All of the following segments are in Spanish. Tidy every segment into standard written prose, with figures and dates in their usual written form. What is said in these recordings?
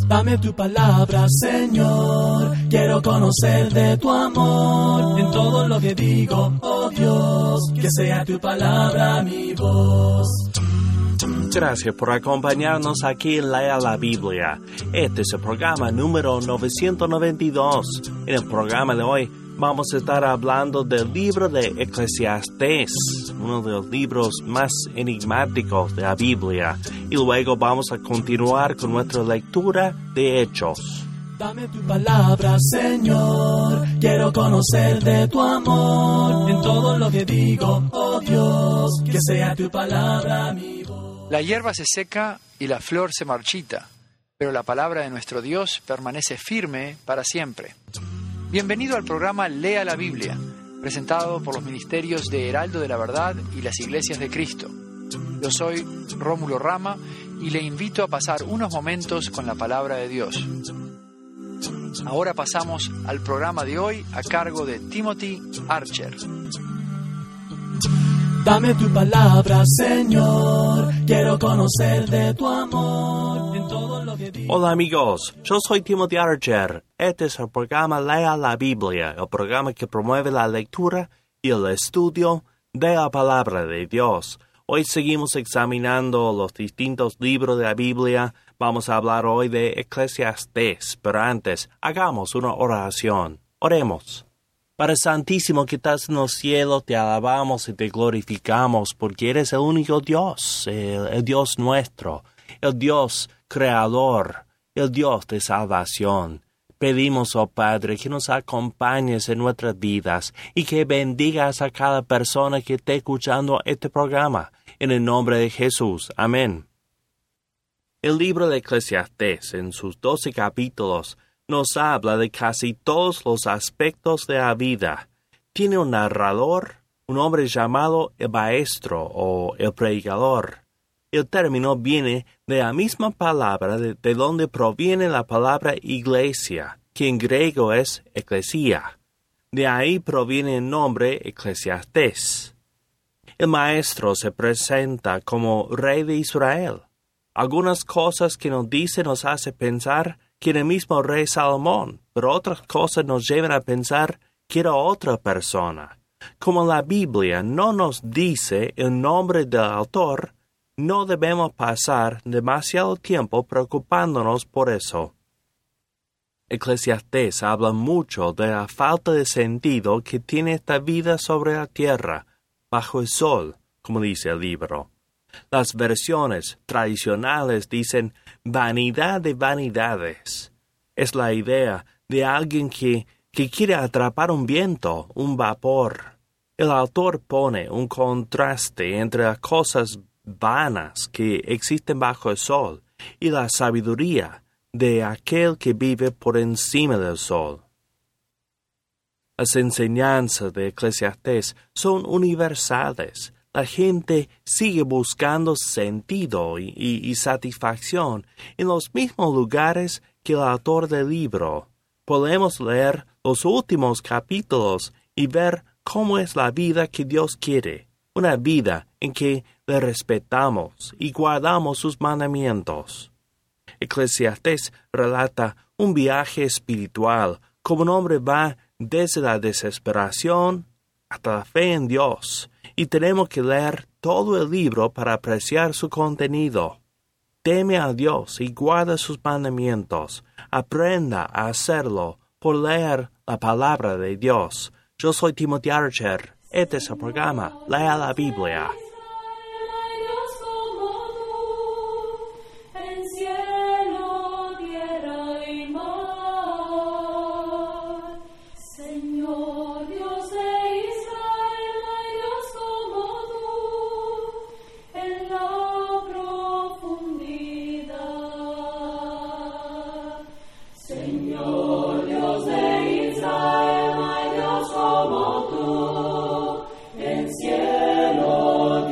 Dame tu palabra, Señor, quiero conocer de tu amor. En todo lo que digo, oh Dios, que sea tu palabra mi voz. Gracias por acompañarnos aquí en Lea la Biblia. Este es el programa número 992. En el programa de hoy vamos a estar hablando del libro de Eclesiastés, uno de los libros más enigmáticos de la Biblia. Y luego vamos a continuar con nuestra lectura de Hechos. Dame tu palabra, Señor, quiero conocer de tu amor. En todo lo que digo, oh Dios, que sea tu palabra mi voz. La hierba se seca y la flor se marchita, pero la palabra de nuestro Dios permanece firme para siempre. Bienvenido al programa Lea la Biblia, presentado por los ministerios de Heraldo de la Verdad y las Iglesias de Cristo. Yo soy Rómulo Rama y le invito a pasar unos momentos con la palabra de Dios. Ahora pasamos al programa de hoy a cargo de Timothy Archer. Dame tu palabra, Señor, quiero conocer de tu amor. En todo lo que digo. Hola amigos, yo soy Timothy Archer. Este es el programa Lea la Biblia, el programa que promueve la lectura y el estudio de la palabra de Dios. Hoy seguimos examinando los distintos libros de la Biblia. Vamos a hablar hoy de Eclesiastés, pero antes, hagamos una oración. Oremos. Padre Santísimo que estás en los cielos, te alabamos y te glorificamos porque eres el único Dios, el Dios nuestro, el Dios creador, el Dios de salvación. Pedimos, oh Padre, que nos acompañes en nuestras vidas y que bendigas a cada persona que esté escuchando este programa. En el nombre de Jesús. Amén. El libro de Eclesiastés, en sus 12 capítulos, nos habla de casi todos los aspectos de la vida. Tiene un narrador, un hombre llamado el maestro o el predicador. El término viene de la misma palabra de donde proviene la palabra iglesia, que en griego es eclesia. De ahí proviene el nombre Eclesiastés. El maestro se presenta como rey de Israel. Algunas cosas que nos dice nos hace pensar que era el mismo rey Salomón, pero otras cosas nos llevan a pensar que era otra persona. Como la Biblia no nos dice el nombre del autor, no debemos pasar demasiado tiempo preocupándonos por eso. Eclesiastés habla mucho de la falta de sentido que tiene esta vida sobre la tierra, bajo el sol, como dice el libro. Las versiones tradicionales dicen vanidad de vanidades. Es la idea de alguien que quiere atrapar un viento, un vapor. El autor pone un contraste entre las cosas vanas que existen bajo el sol y la sabiduría de aquel que vive por encima del sol. Las enseñanzas de Eclesiastés son universales. La gente sigue buscando sentido y satisfacción en los mismos lugares que el autor del libro. Podemos leer los últimos capítulos y ver cómo es la vida que Dios quiere, una vida en que le respetamos y guardamos sus mandamientos. Eclesiastés relata un viaje espiritual, como un hombre va desde la desesperación hasta la fe en Dios, y tenemos que leer todo el libro para apreciar su contenido. Teme a Dios y guarda sus mandamientos. Aprenda a hacerlo por leer la palabra de Dios. Yo soy Timothy Archer. Este es el programa Lea la Biblia. Cielo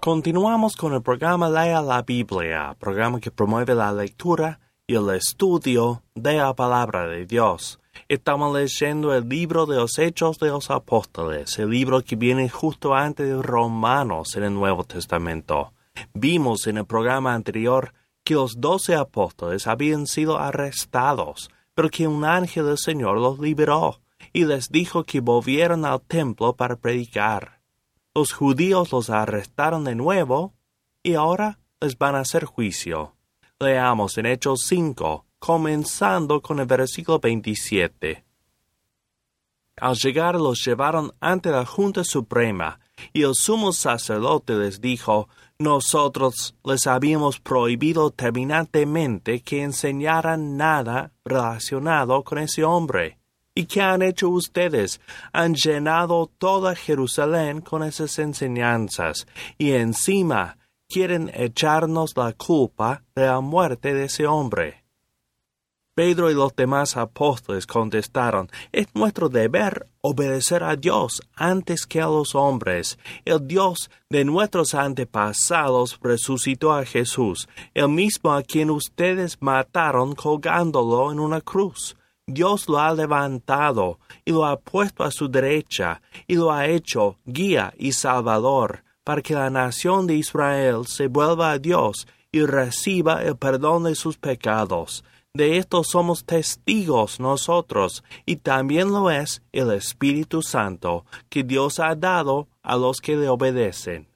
Continuamos con el programa Lea la Biblia, programa que promueve la lectura y el estudio de la palabra de Dios. Estamos leyendo el libro de los Hechos de los Apóstoles, el libro que viene justo antes de Romanos en el Nuevo Testamento. Vimos en el programa anterior que los 12 apóstoles habían sido arrestados, pero que un ángel del Señor los liberó y les dijo que volvieran al templo para predicar. Los judíos los arrestaron de nuevo y ahora les van a hacer juicio. Leamos en Hechos 5, comenzando con el versículo 27. Al llegar los llevaron ante la Junta Suprema, y el sumo sacerdote les dijo: nosotros les habíamos prohibido terminantemente que enseñaran nada relacionado con ese hombre. ¿Y qué han hecho ustedes? Han llenado toda Jerusalén con esas enseñanzas, y encima quieren echarnos la culpa de la muerte de ese hombre. Pedro y los demás apóstoles contestaron: es nuestro deber obedecer a Dios antes que a los hombres. El Dios de nuestros antepasados resucitó a Jesús, el mismo a quien ustedes mataron colgándolo en una cruz. Dios lo ha levantado y lo ha puesto a su derecha y lo ha hecho guía y salvador para que la nación de Israel se vuelva a Dios y reciba el perdón de sus pecados. De esto somos testigos nosotros, y también lo es el Espíritu Santo que Dios ha dado a los que le obedecen.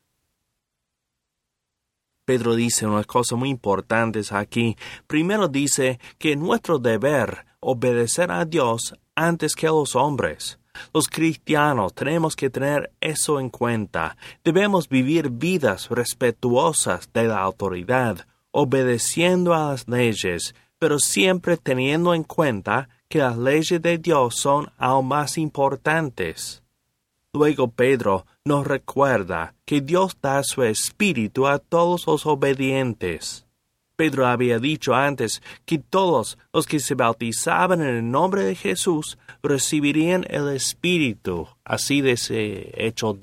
Pedro dice unas cosas muy importantes aquí. Primero dice que es nuestro deber obedecer a Dios antes que a los hombres. Los cristianos tenemos que tener eso en cuenta. Debemos vivir vidas respetuosas de la autoridad, obedeciendo a las leyes, pero siempre teniendo en cuenta que las leyes de Dios son aún más importantes. Luego Pedro nos recuerda que Dios da su Espíritu a todos los obedientes. Pedro había dicho antes que todos los que se bautizaban en el nombre de Jesús recibirían el Espíritu. Así dice Hechos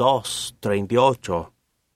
2:38.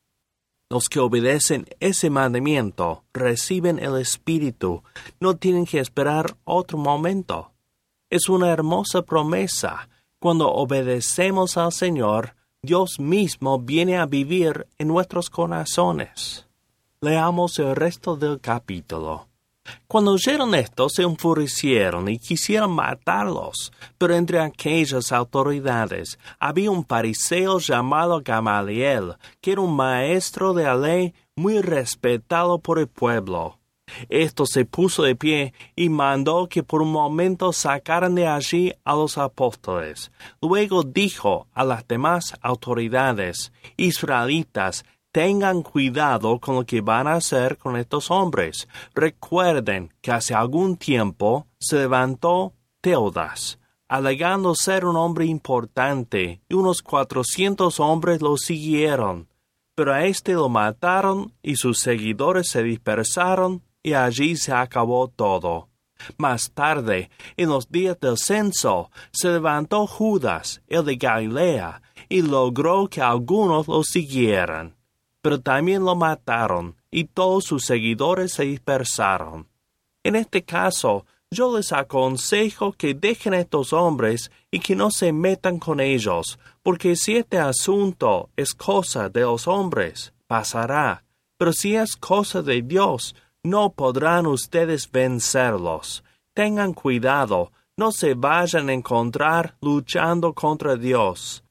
Los que obedecen ese mandamiento reciben el Espíritu. No tienen que esperar otro momento. Es una hermosa promesa. Cuando obedecemos al Señor, Dios mismo viene a vivir en nuestros corazones. Leamos el resto del capítulo. Cuando oyeron esto, se enfurecieron y quisieron matarlos. Pero entre aquellas autoridades había un fariseo llamado Gamaliel, que era un maestro de la ley muy respetado por el pueblo. Esto se puso de pie y mandó que por un momento sacaran de allí a los apóstoles. Luego dijo a las demás autoridades: israelitas, tengan cuidado con lo que van a hacer con estos hombres. Recuerden que hace algún tiempo se levantó Teudas, alegando ser un hombre importante, y unos 400 hombres lo siguieron. Pero a este lo mataron y sus seguidores se dispersaron y allí se acabó todo. Más tarde, en los días del censo, se levantó Judas, el de Galilea, y logró que algunos lo siguieran. Pero también lo mataron, y todos sus seguidores se dispersaron. En este caso, yo les aconsejo que dejen a estos hombres y que no se metan con ellos, porque si este asunto es cosa de los hombres, pasará, pero si es cosa de Dios, no podrán ustedes vencerlos. Tengan cuidado, no se vayan a encontrar luchando contra Dios.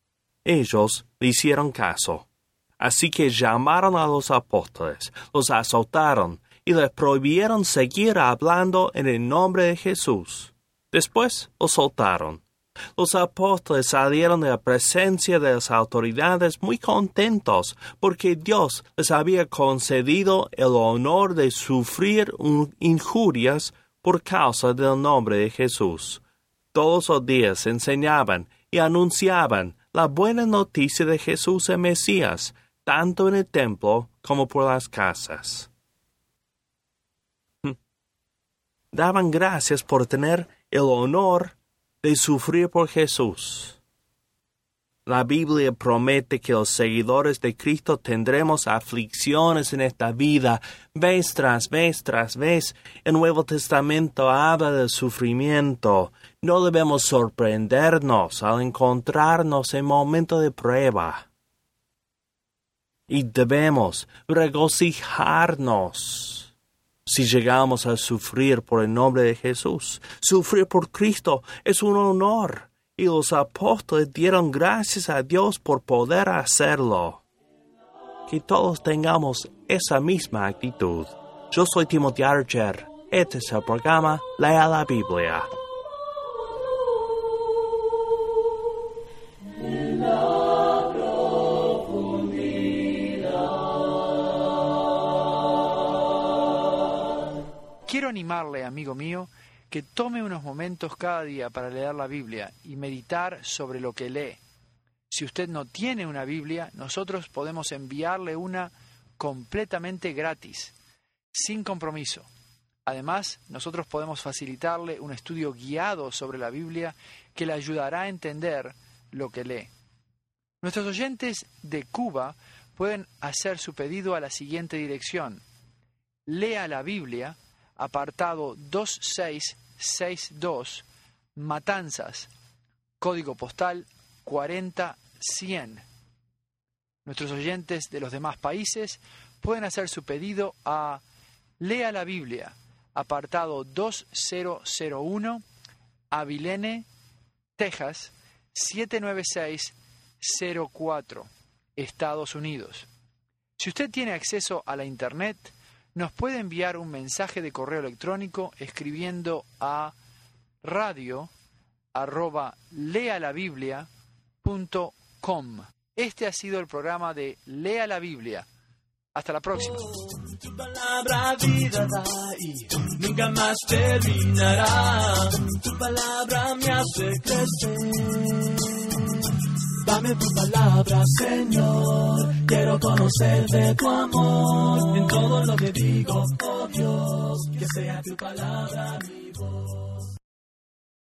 Ellos le hicieron caso. Así que llamaron a los apóstoles, los azotaron y les prohibieron seguir hablando en el nombre de Jesús. Después los soltaron. Los apóstoles salieron de la presencia de las autoridades muy contentos porque Dios les había concedido el honor de sufrir injurias por causa del nombre de Jesús. Todos los días enseñaban y anunciaban la buena noticia de Jesús el Mesías, tanto en el templo como por las casas. Daban gracias por tener el honor de sufrir por Jesús. La Biblia promete que los seguidores de Cristo tendremos aflicciones en esta vida, vez tras vez tras vez. El Nuevo Testamento habla del sufrimiento. No debemos sorprendernos al encontrarnos en momentos de prueba. Y debemos regocijarnos si llegamos a sufrir por el nombre de Jesús. Sufrir por Cristo es un honor. Y los apóstoles dieron gracias a Dios por poder hacerlo. Que todos tengamos esa misma actitud. Yo soy Timothy Archer. Este es el programa Lea la Biblia. Quiero animarle, amigo mío, que tome unos momentos cada día para leer la Biblia y meditar sobre lo que lee. Si usted no tiene una Biblia, nosotros podemos enviarle una completamente gratis, sin compromiso. Además, nosotros podemos facilitarle un estudio guiado sobre la Biblia que le ayudará a entender lo que lee. Nuestros oyentes de Cuba pueden hacer su pedido a la siguiente dirección: Lea la Biblia, apartado 2662, Matanzas, código postal 40100. Nuestros oyentes de los demás países pueden hacer su pedido a Lea la Biblia, apartado 2001, Abilene, Texas, 79604, Estados Unidos. Si usted tiene acceso a la Internet, nos puede enviar un mensaje de correo electrónico escribiendo a radio@lealabiblia.com. Este ha sido el programa de Lea la Biblia. Hasta la próxima. Tu palabra vida da y nunca más terminará. Tu palabra me hace crecer. Dame tu palabra, Señor. Quiero conocer de tu amor. En todo lo que digo, oh Dios, que sea tu palabra mi voz.